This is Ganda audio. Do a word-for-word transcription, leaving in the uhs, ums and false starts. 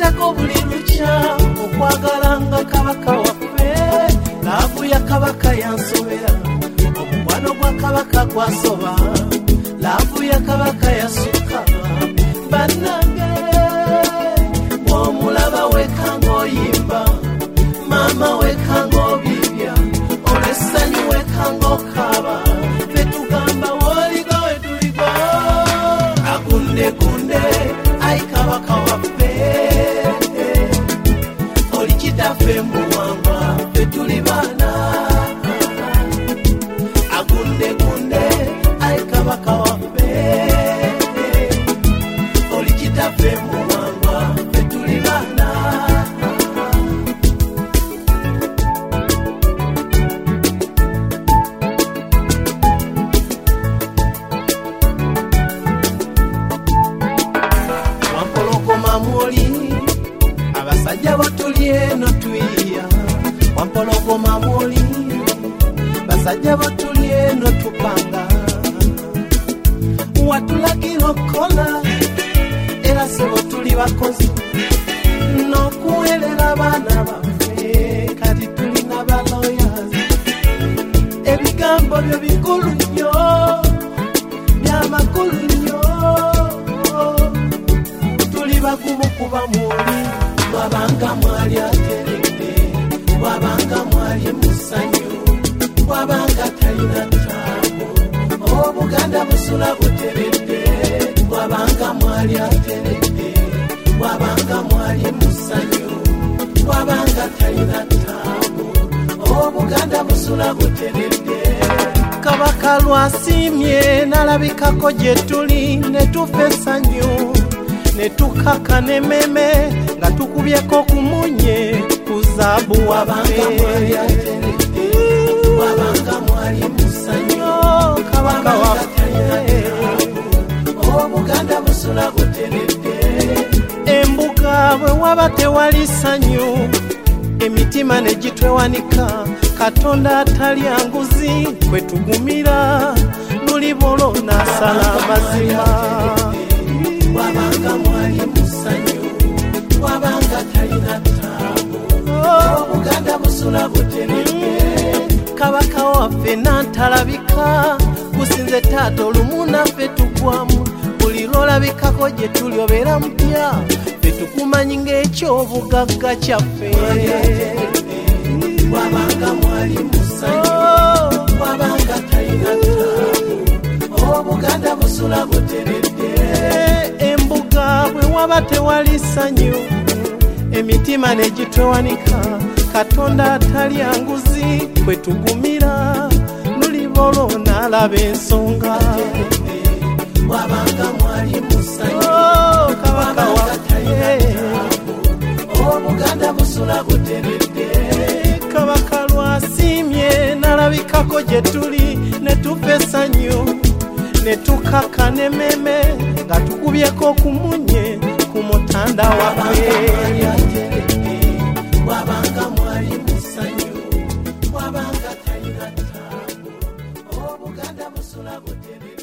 Tukwatako buli lukya okwagalanga kabaka waffe. Laavu ya kabaka yansobera, omukwano gwa kabaka gwasoba. Laavu ya kabaka yasukka. Bannange omulaba wekanga oyimba, mama wekanga obibya, olw'essanyu wekanga okaaba. Ffe tugamba woliga wetuliga. Agundegunde ayi kabaka waffe, oli kitaffe muwanga, ffe tuli baana. Agundegunde ayi kabaka waffe, oli kitaffe muwanga, ffe tuli baana. Wampologoma mwoli abasajja batuli eno tuyiya. Wampologoma mwoli basajja batuli eno tupanga. Watulagira okola era sebo tuli bakozi n'okuweerera abaana baffe. Kati tulina ba lawyers. Ebigambo byo bikulu nnyo, byamakulu nnyo. Tuli bakumu kuba mwoli, bwabanga mwali ateredde, bwabanga mwali musanyu, bwabanga talina ttaabu. Obuganda busula buteredde, bwabanga mwali ateredde, bwabanga mwali musanyu, bwabanga talina ttaabu. Obuganda busula buteredde. Kabaka lwasiimye n'alabikako gye tuli ne tufa essanyu, ne tukaka n'emmeme nga tukubyeko ku munye ku zaabu waffe. Bwabanga mwali musanyu, kabaka waffe, obuganda busula buteredde. Embuga bwe waba tewali ssanyu, emitima ne gitwewanika. Katonda atalya nguzi kwe tugumira, luli bolo n'asala amazima. Bwabanga mwali musanyu, bwabanga talina ttaabu. Obuganda busula buteredde. Kabaka waffe n'antalabika, kusinze taata olumu naffe tugwamu. Buli lwolabikako gye tuli obeera mutya, ffe tukumanyi ng'ekyobugagga kyaffe. Bwabanga mwali musanyu, bwabanga talina ttaabu. Obuganda busula buteredde. Embuga bwe waba tewali ssanyu, emitima ne gitwewanika. Katonda atalya nguzi kwe tugumira, luli bolo n'alaba ensonga. Bwabanga mwali musanyu, kabaka waffe, obuganda busula buteredde. Kabaka lwasiimye n'alabikako gye tuli ne tufa essanyu, ne tukaka n'emmeme nga tukubyeko ku munye ku mutanda waffe. Bwabanga mwali musanyu, bwabanga talina ttaabu. Obuganda busula buteredde.